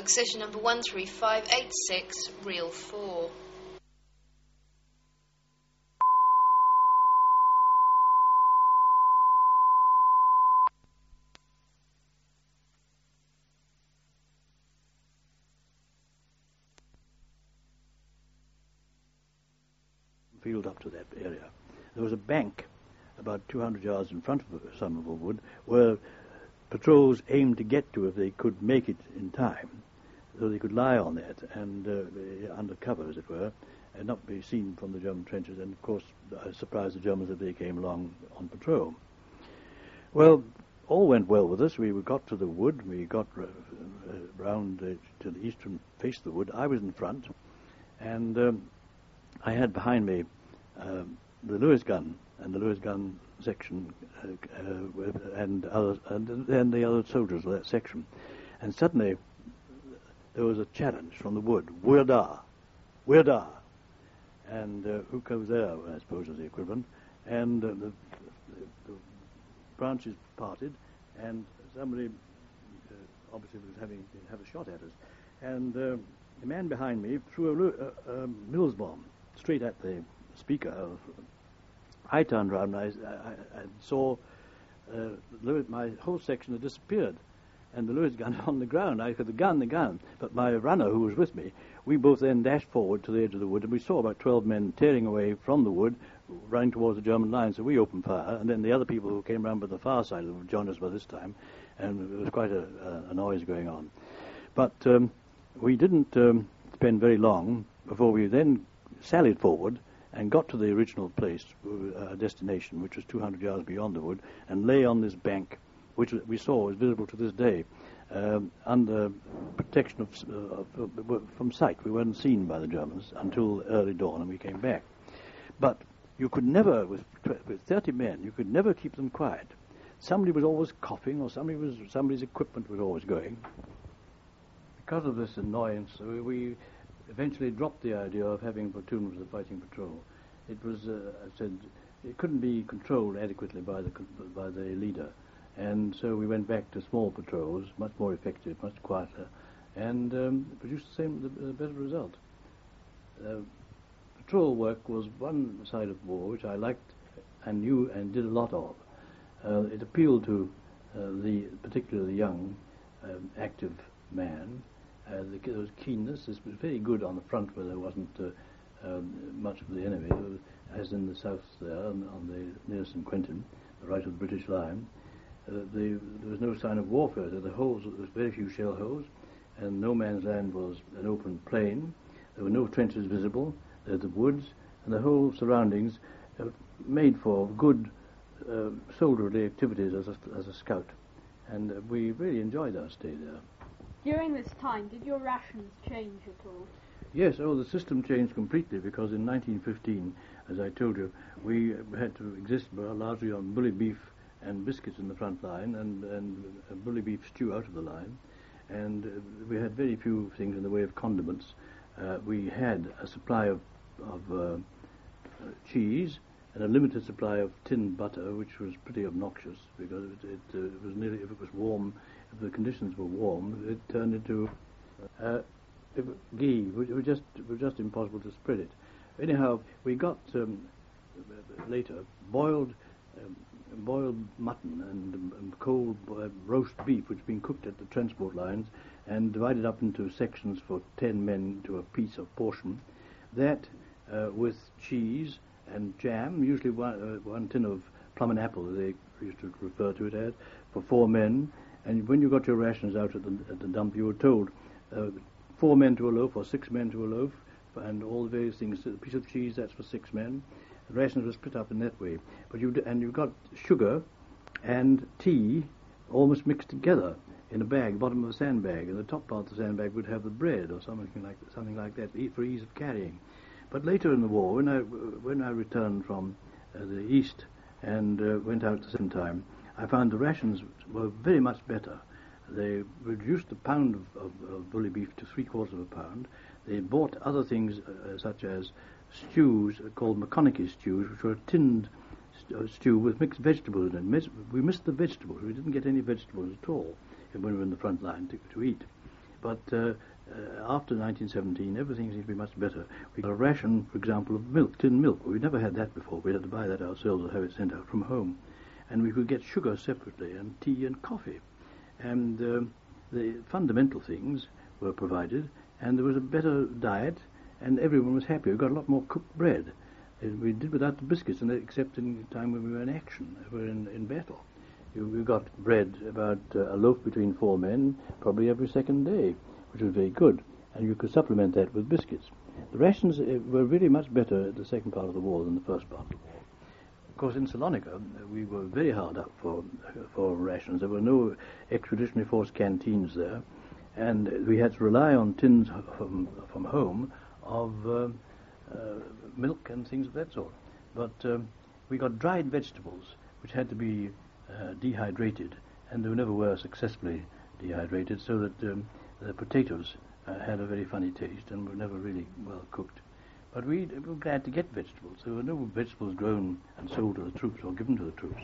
Excision number 13586, reel 4. Field up to that area. There was a bank about 200 yards in front of Somerville Wood where patrols aimed to get to if they could make it in time, so they could lie on that and under cover, as it were, and not be seen from the German trenches, and of course surprise the Germans if they came along on patrol. Well, all went well with us. We got to the wood, we got round to the eastern face of the wood. I was in front, and I had behind me the Lewis gun and the Lewis gun section and the other soldiers of that section. And suddenly there was a challenge from the wood, "We're da! We're da!" And who goes there, I suppose, is the equivalent. And the branches parted, and somebody obviously was having to have a shot at us. And the man behind me threw a Mills bomb straight at the speaker. I turned around and I saw my whole section had disappeared, and the Lewis gun on the ground. I heard the gun, but my runner, who was with me, we both then dashed forward to the edge of the wood, and we saw about 12 men tearing away from the wood, running towards the German line, so we opened fire, and then the other people who came round by the far side joined us by this time, and there was quite a noise going on. But we didn't spend very long before we then sallied forward and got to the original place, destination, which was 200 yards beyond the wood, and lay on this bank, which we saw was visible to this day, under protection from sight. We weren't seen by the Germans until early dawn, and we came back. But you could never, with 30 men, you could never keep them quiet. Somebody was always coughing, or somebody's equipment was always going. Because of this annoyance, we eventually dropped the idea of having a platoon as a fighting patrol. It was, I said, it couldn't be controlled adequately by the leader, and so we went back to small patrols, much more effective, much quieter, and produced the better result. Patrol work was one side of war which I liked and knew and did a lot of. It appealed to particularly the young, active man. There was keenness. This was very good on the front where there wasn't much of the enemy, as in the south there, on the near St. Quentin, the right of the British line. There was no sign of warfare. There were very few shell holes, and no man's land was an open plain. There were no trenches visible. There were the woods, and the whole surroundings made for good soldierly activities as a scout. And we really enjoyed our stay there. During this time, did your rations change at all? Yes, the system changed completely, because in 1915, as I told you, we had to exist largely on bully beef and biscuits in the front line, and bully beef stew out of the line, and we had very few things in the way of condiments. We had a supply of cheese and a limited supply of tinned butter, which was pretty obnoxious, because it was nearly, if it was warm, if the conditions were warm, it turned into ghee, which was just impossible to spread it. Anyhow, we got later boiled mutton and cold roast beef, which had been cooked at the transport lines and divided up into sections for 10 men to a piece of portion. That with cheese and jam, usually one tin of plum and apple, they used to refer to it as, for 4 men. And when you got your rations out at the dump, you were told 4 men to a loaf or 6 men to a loaf, and all the various things. A piece of cheese, that's for 6 men. The rations were split up in that way. But you got sugar and tea almost mixed together in a bag, bottom of a sandbag, and the top part of the sandbag would have the bread or something like that, for ease of carrying. But later in the war, when I returned from the east and went out the second time, I found the rations were very much better. They reduced the pound of bully beef to 3/4 of a pound. They bought other things such as stews called McConaughey stews, which were a tinned stew with mixed vegetables in it. We missed the vegetables. We didn't get any vegetables at all when we were in the front line to eat. But after 1917, everything seemed to be much better. We got a ration, for example, of milk, tin milk. We never had that before. We had to buy that ourselves or have it sent out from home. And we could get sugar separately, and tea and coffee. And the fundamental things were provided, and there was a better diet, and everyone was happy. We got a lot more cooked bread. We did without the biscuits, and except in the time when we were in action, we were in battle. We got bread, about a loaf between 4 men, probably every second day, which was very good, and you could supplement that with biscuits. The rations were really much better at the second part of the war than the first part of the war. Of course, in Salonika, we were very hard up for rations. There were no expeditionary force canteens there, and we had to rely on tins from home of milk and things of that sort. But we got dried vegetables, which had to be dehydrated, and they never were successfully dehydrated, so that the potatoes had a very funny taste and were never really well cooked. But we were glad to get vegetables. There were no vegetables grown and sold to the troops or given to the troops.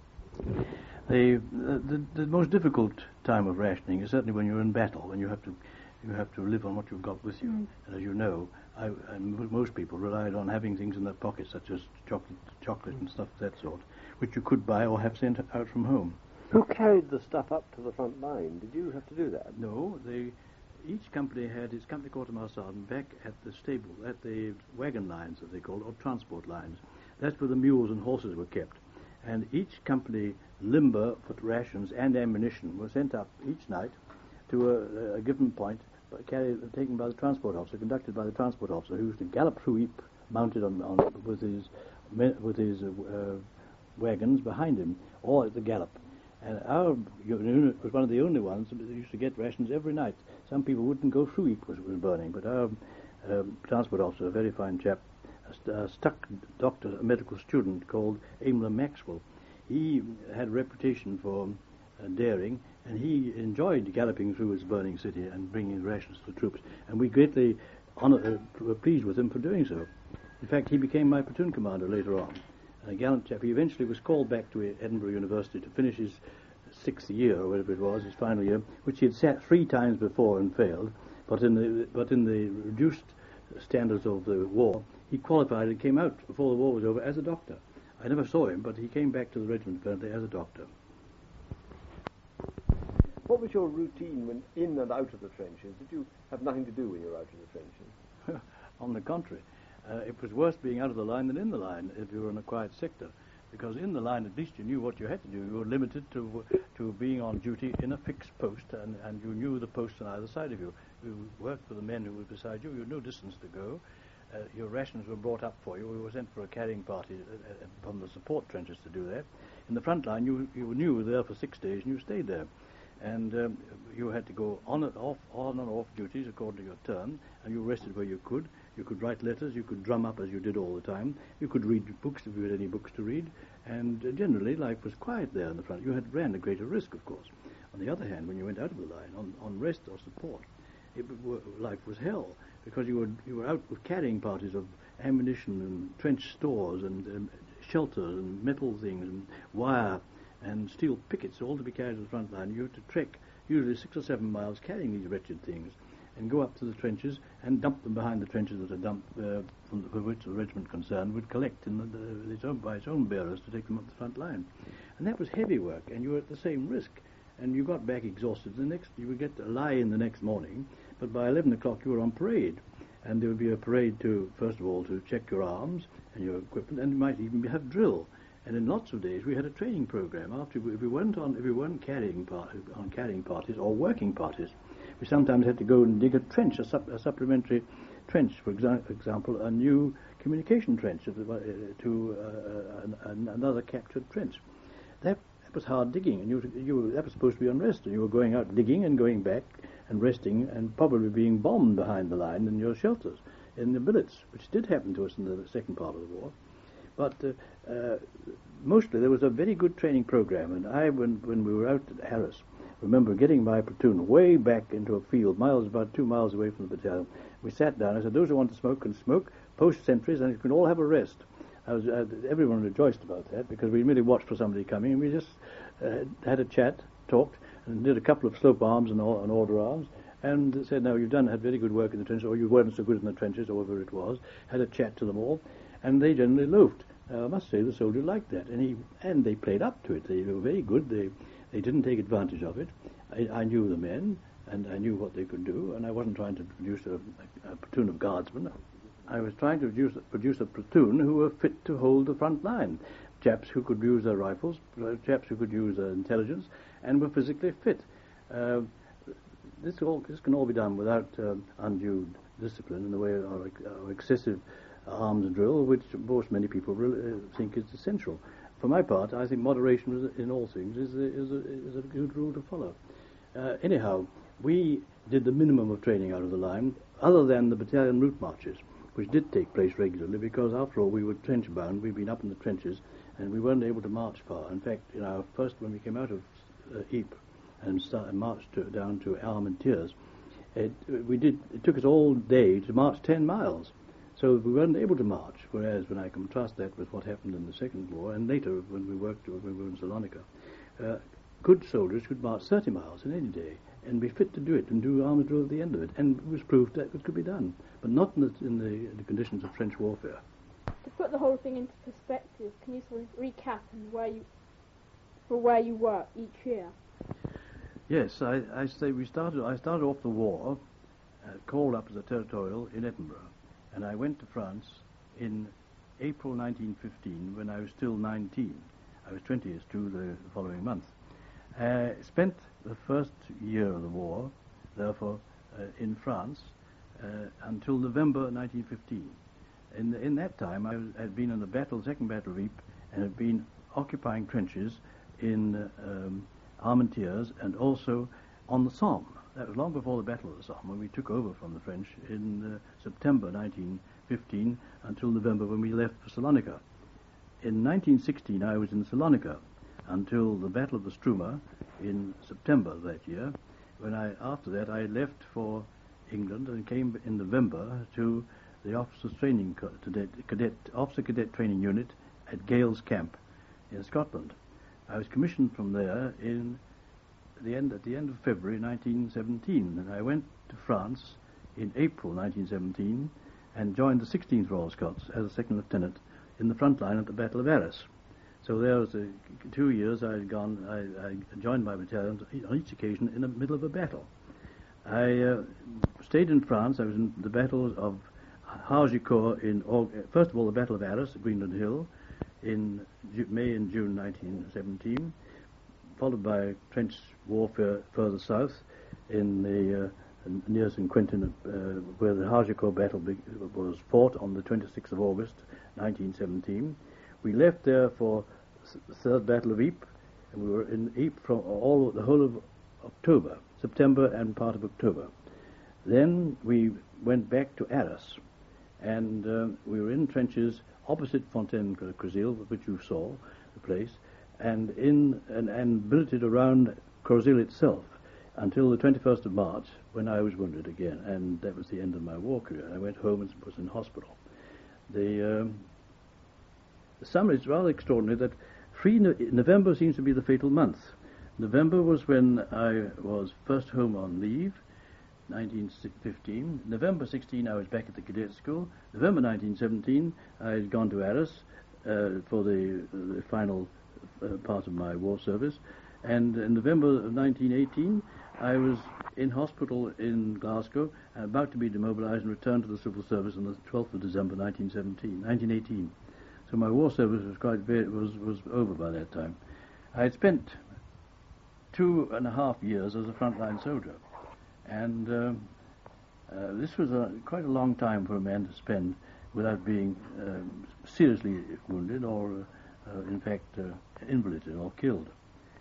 The most difficult time of rationing is certainly when you're in battle, when you have to live on what you've got with you. And as you know, and most people relied on having things in their pockets, such as chocolate and stuff of that sort, which you could buy or have sent out from home. Who carried the stuff up to the front line? Did you have to do that? No, each company had its company quartermaster sergeant back at the stable, at the wagon lines, as they call it, or transport lines. That's where the mules and horses were kept. And each company limber for rations and ammunition were sent up each night to a given point, taken by the transport officer, conducted by the transport officer, who used to gallop through Ypres, mounted with his wagons behind him, all at the gallop. And our unit was one of the only ones that used to get rations every night. Some people wouldn't go through Ypres as it was burning, but our transport officer, a very fine chap, a stuck doctor, a medical student called Aimler Maxwell, he had a reputation for daring, and he enjoyed galloping through his burning city and bringing rations to the troops. And we greatly were pleased with him for doing so. In fact, he became my platoon commander later on. A gallant chap. He eventually was called back to Edinburgh University to finish his 6th year, or whatever it was, his final year, which he had sat 3 times before and failed. But in the reduced standards of the war, he qualified and came out before the war was over as a doctor. I never saw him, but he came back to the regiment apparently as a doctor. What was your routine when in and out of the trenches? Did you have nothing to do when you were out of the trenches? On the contrary. It was worse being out of the line than in the line if you were in a quiet sector, because in the line at least you knew what you had to do. You were limited to being on duty in a fixed post, and you knew the posts on either side of you. You worked for the men who were beside you. You had no distance to go. Your rations were brought up for you. We were sent for a carrying party from the support trenches to do that. In the front line, you knew you were there for 6 days, and you stayed there. And you had to go on and off duties according to your turn, and you rested where you could. You could write letters, you could drum up as you did all the time, you could read books if you had any books to read, and generally life was quiet there in the front. You ran a greater risk, of course. On the other hand, when you went out of the line, on rest or support, life was hell, because you were out with carrying parties of ammunition and trench stores and shelters and metal things and wire and steel pickets, all to be carried to the front line. You had to trek usually 6 or 7 miles carrying these wretched things, and go up to the trenches and dump them behind the trenches that are dumped, for which the regiment concerned would collect by its own bearers to take them up the front line. And that was heavy work, and you were at the same risk. And you got back exhausted. You would get to lie in the next morning, but by 11 o'clock you were on parade. And there would be a parade first of all, to check your arms and your equipment, and you might even have drill. And in lots of days we had a training program. If we weren't carrying parties or working parties, we sometimes had to go and dig a trench, a supplementary trench, for example, a new communication trench to another captured trench. That was hard digging, and that was supposed to be on rest. And you were going out digging and going back and resting, and probably being bombed behind the line in your shelters, in the billets, which did happen to us in the second part of the war. But mostly there was a very good training program, and when we were out at Harris, remember getting my platoon way back into a field, about 2 miles away from the battalion. We sat down. I said, "Those who want to smoke can smoke, post sentries, and you can all have a rest." Everyone rejoiced about that, because we really watched for somebody coming, and we just had a chat, talked, and did a couple of slope arms and order arms, and said, no, had very good work in the trenches, or you weren't so good in the trenches, or whatever it was, had a chat to them all, and they generally loafed. I must say the soldier liked that, and they played up to it. They were very good. They didn't take advantage of it. I knew the men, and I knew what they could do, and I wasn't trying to produce a platoon of guardsmen. I was trying to produce a platoon who were fit to hold the front line. Chaps who could use their rifles, chaps who could use their intelligence, and were physically fit. This can all be done without undue discipline in the way of excessive arms drill, which of course many people think is essential. For my part, I think moderation in all things is a good rule to follow. Anyhow, we did the minimum of training out of the line, other than the battalion route marches, which did take place regularly, because after all we were trench bound. We'd been up in the trenches, and we weren't able to march far. In fact, when we came out of Ypres and marched down to Armentières, it took us all day to march 10 miles. So we weren't able to march, whereas when I contrast that with what happened in the Second War, and later when we were in Salonika, good soldiers could march 30 miles in any day and be fit to do it and do army drill at the end of it, and it was proved that it could be done, but not in the conditions of trench warfare. To put the whole thing into perspective, can you sort of recap where you were each year? Yes, I started off the war, called up as a territorial in Edinburgh, and I went to France in April 1915 when I was still 19. I was 20 years to the following month. Spent the first year of the war, therefore, in France until November 1915. In that time, I had been in the Second Battle of Ypres, and had been occupying trenches in Armentières and also on the Somme. That was long before the Battle of the Somme, when we took over from the French in September 1915 until November, when we left for Salonika. In 1916, I was in Salonika until the Battle of the Struma in September of that year, when after that I left for England and came in November to the Officer Cadet Training Unit at Gales Camp in Scotland. I was commissioned from there at the end of February 1917, and I went to France in April 1917 and joined the 16th Royal Scots as a second lieutenant in the front line at the Battle of Arras. So there was 2 years I joined my battalion on each occasion in the middle of a battle. I stayed in France. I was in the battles of Hargicourt first of all, the Battle of Arras at Greenland Hill in May and June 1917, followed by trench warfare further south in the near St. Quentin, where the Hargicourt battle was fought on the 26th of August 1917. We left there for the Third Battle of Ypres, and we were in Ypres from the whole of October, September and part of October. Then we went back to Arras, and we were in trenches opposite Fontaine-Crazil, which you saw, the place, and billeted around Crazil itself until the 21st of March, when I was wounded again, and that was the end of my war career. I went home and was in hospital. The summer is rather extraordinary that November seems to be the fatal month. November was when I was first home on leave, 1915. November 16, I was back at the cadet school. November 1917, I had gone to Arras for the final part of my war service. And in November of 1918, I was in hospital in Glasgow, about to be demobilized and returned to the civil service on the 12th of December 1918. So my war service was over by that time. I had spent 2.5 years as a frontline soldier, and this was quite a long time for a man to spend without being seriously wounded or, in fact, invalided or killed.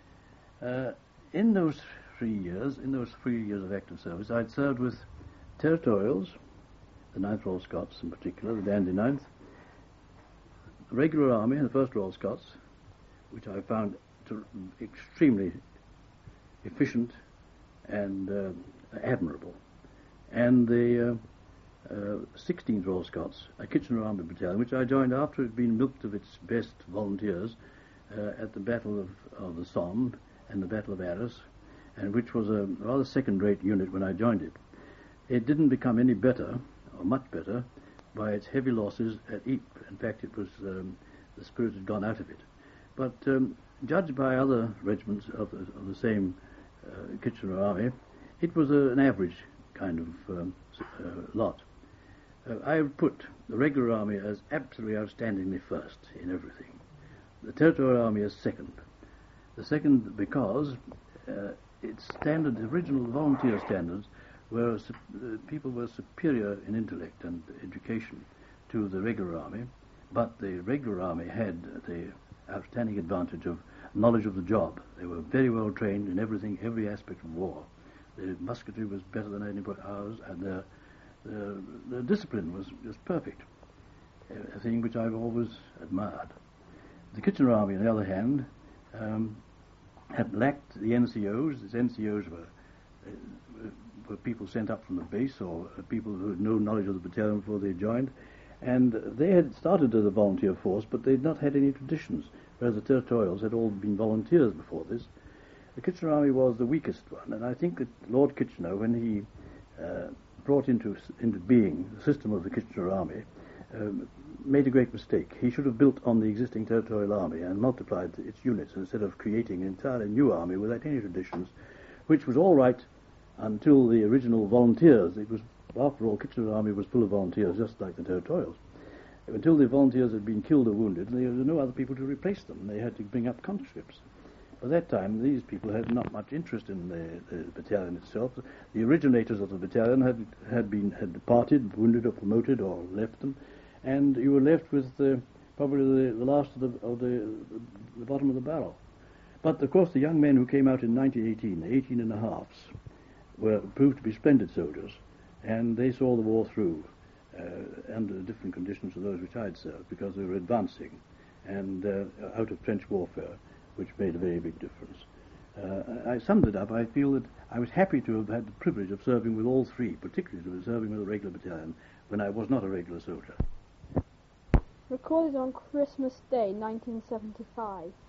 In those 3 years of active service, I'd served with territorials, the 9th Royal Scots in particular, the Dandy 9th, the regular army, the 1st Royal Scots, which I found extremely efficient and admirable, and the 16th Royal Scots, a Kitchener Army Battalion, which I joined after it had been milked of its best volunteers at the Battle of the Somme and the Battle of Arras, and which was a rather second-rate unit when I joined it. It didn't become any better, or much better, by its heavy losses at Ypres. In fact, it was the spirit had gone out of it. But judged by other regiments of the same Kitchener Army, it was an average kind of lot. I would put the regular army as absolutely outstandingly first in everything. The Territorial Army as second. The second because its standard, the original volunteer standards, were people were superior in intellect and education to the regular army, but the regular army had the outstanding advantage of knowledge of the job. They were very well trained in everything, every aspect of war. The musketry was better than anybody ours, and the discipline was just perfect, a thing which I've always admired. The Kitchener Army, on the other hand, had lacked the NCOs. Its NCOs were people sent up from the base, or people who had no knowledge of the battalion before they joined, and they had started as a volunteer force, but they had not had any traditions, whereas the Territorials had all been volunteers before this. The Kitchener Army was the weakest one, and I think that Lord Kitchener, when he brought into being the system of the Kitchener Army, made a great mistake. He should have built on the existing Territorial Army and multiplied its units instead of creating an entirely new army without any traditions, which was all right until the original volunteers. It was, after all, Kitchener Army was full of volunteers, just like the Territorials. Until the volunteers had been killed or wounded, there were no other people to replace them. They had to bring up conscripts. By that time, these people had not much interest in the battalion itself. The originators of the battalion had departed, wounded or promoted, or left them, and you were left with probably the last of the bottom of the barrel. But of course, the young men who came out in 1918, the 18 and a halves, proved to be splendid soldiers, and they saw the war through under different conditions to those which I'd served, because they were advancing and out of trench warfare, which made a very big difference. I summed it up. I feel that I was happy to have had the privilege of serving with all three, particularly to have serving with a regular battalion when I was not a regular soldier. Recorded on Christmas Day, 1975.